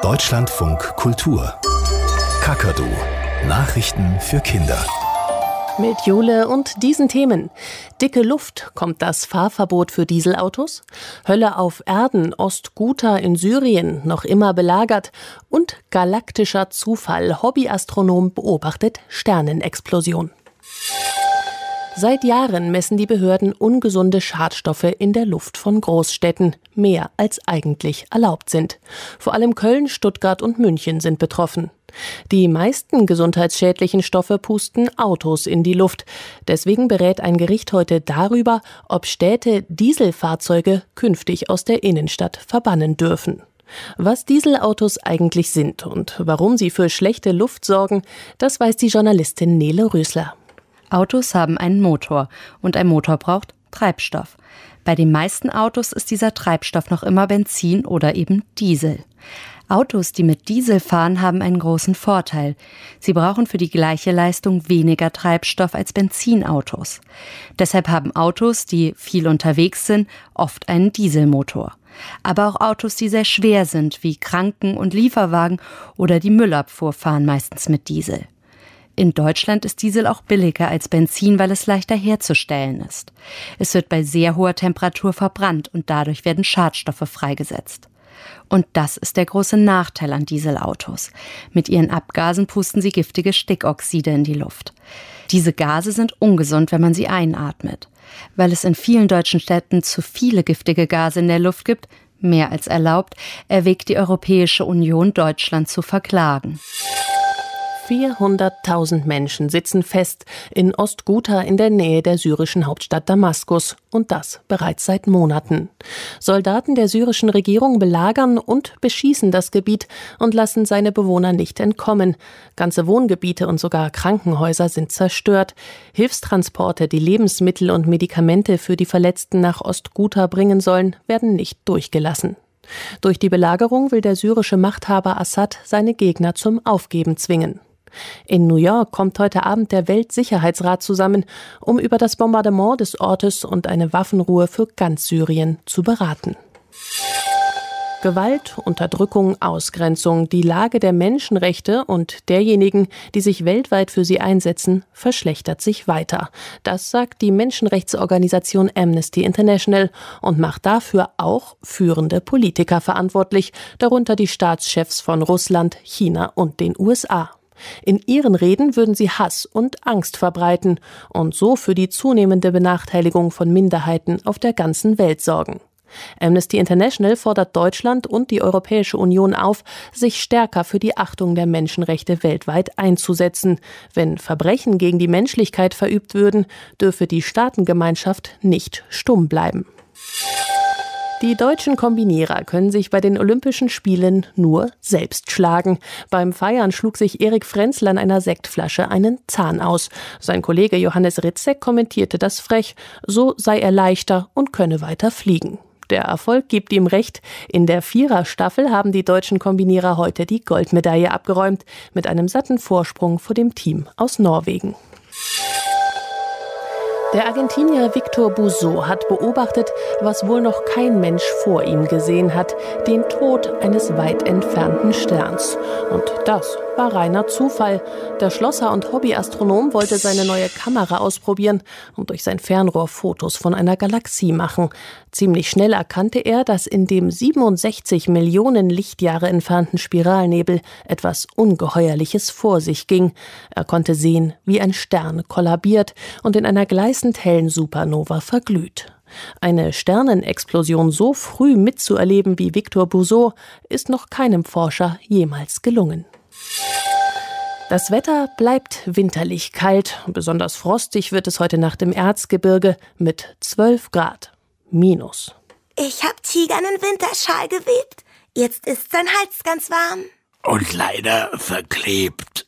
Deutschlandfunk Kultur. Kakadu. Nachrichten für Kinder. Mit Jule und diesen Themen. Dicke Luft, kommt das Fahrverbot für Dieselautos? Hölle auf Erden, Ost-Ghouta in Syrien, noch immer belagert. Und galaktischer Zufall, Hobbyastronom beobachtet Sternenexplosion. Seit Jahren messen die Behörden ungesunde Schadstoffe in der Luft von Großstädten, mehr als eigentlich erlaubt sind. Vor allem Köln, Stuttgart und München sind betroffen. Die meisten gesundheitsschädlichen Stoffe pusten Autos in die Luft. Deswegen berät ein Gericht heute darüber, ob Städte Dieselfahrzeuge künftig aus der Innenstadt verbannen dürfen. Was Dieselautos eigentlich sind und warum sie für schlechte Luft sorgen, das weiß die Journalistin Nele Rösler. Autos haben einen Motor und ein Motor braucht Treibstoff. Bei den meisten Autos ist dieser Treibstoff noch immer Benzin oder eben Diesel. Autos, die mit Diesel fahren, haben einen großen Vorteil. Sie brauchen für die gleiche Leistung weniger Treibstoff als Benzinautos. Deshalb haben Autos, die viel unterwegs sind, oft einen Dieselmotor. Aber auch Autos, die sehr schwer sind, wie Kranken- und Lieferwagen oder die Müllabfuhr, fahren meistens mit Diesel. In Deutschland ist Diesel auch billiger als Benzin, weil es leichter herzustellen ist. Es wird bei sehr hoher Temperatur verbrannt und dadurch werden Schadstoffe freigesetzt. Und das ist der große Nachteil an Dieselautos. Mit ihren Abgasen pusten sie giftige Stickoxide in die Luft. Diese Gase sind ungesund, wenn man sie einatmet. Weil es in vielen deutschen Städten zu viele giftige Gase in der Luft gibt, mehr als erlaubt, erwägt die Europäische Union, Deutschland zu verklagen. 400.000 Menschen sitzen fest in Ost-Ghouta in der Nähe der syrischen Hauptstadt Damaskus. Und das bereits seit Monaten. Soldaten der syrischen Regierung belagern und beschießen das Gebiet und lassen seine Bewohner nicht entkommen. Ganze Wohngebiete und sogar Krankenhäuser sind zerstört. Hilfstransporte, die Lebensmittel und Medikamente für die Verletzten nach Ost-Ghouta bringen sollen, werden nicht durchgelassen. Durch die Belagerung will der syrische Machthaber Assad seine Gegner zum Aufgeben zwingen. In New York kommt heute Abend der Weltsicherheitsrat zusammen, um über das Bombardement des Ortes und eine Waffenruhe für ganz Syrien zu beraten. Gewalt, Unterdrückung, Ausgrenzung, die Lage der Menschenrechte und derjenigen, die sich weltweit für sie einsetzen, verschlechtert sich weiter. Das sagt die Menschenrechtsorganisation Amnesty International und macht dafür auch führende Politiker verantwortlich, darunter die Staatschefs von Russland, China und den USA. In ihren Reden würden sie Hass und Angst verbreiten und so für die zunehmende Benachteiligung von Minderheiten auf der ganzen Welt sorgen. Amnesty International fordert Deutschland und die Europäische Union auf, sich stärker für die Achtung der Menschenrechte weltweit einzusetzen. Wenn Verbrechen gegen die Menschlichkeit verübt würden, dürfe die Staatengemeinschaft nicht stumm bleiben. Die deutschen Kombinierer können sich bei den Olympischen Spielen nur selbst schlagen. Beim Feiern schlug sich Erik Frenzel an einer Sektflasche einen Zahn aus. Sein Kollege Johannes Ritzek kommentierte das frech, so sei er leichter und könne weiter fliegen. Der Erfolg gibt ihm recht. In der Viererstaffel haben die deutschen Kombinierer heute die Goldmedaille abgeräumt, mit einem satten Vorsprung vor dem Team aus Norwegen. Der Argentinier Victor Buzzo hat beobachtet, was wohl noch kein Mensch vor ihm gesehen hat, den Tod eines weit entfernten Sterns. Und das war reiner Zufall. Der Schlosser und Hobbyastronom wollte seine neue Kamera ausprobieren und durch sein Fernrohr Fotos von einer Galaxie machen. Ziemlich schnell erkannte er, dass in dem 67 Millionen Lichtjahre entfernten Spiralnebel etwas Ungeheuerliches vor sich ging. Er konnte sehen, wie ein Stern kollabiert und in einer gleißend hellen Supernova verglüht. Eine Sternenexplosion so früh mitzuerleben wie Victor Buzzo ist noch keinem Forscher jemals gelungen. Das Wetter bleibt winterlich kalt. Besonders frostig wird es heute Nacht im Erzgebirge mit 12 Grad minus. Ich hab Tiger einen Winterschal gewebt. Jetzt ist sein Hals ganz warm. Und leider verklebt.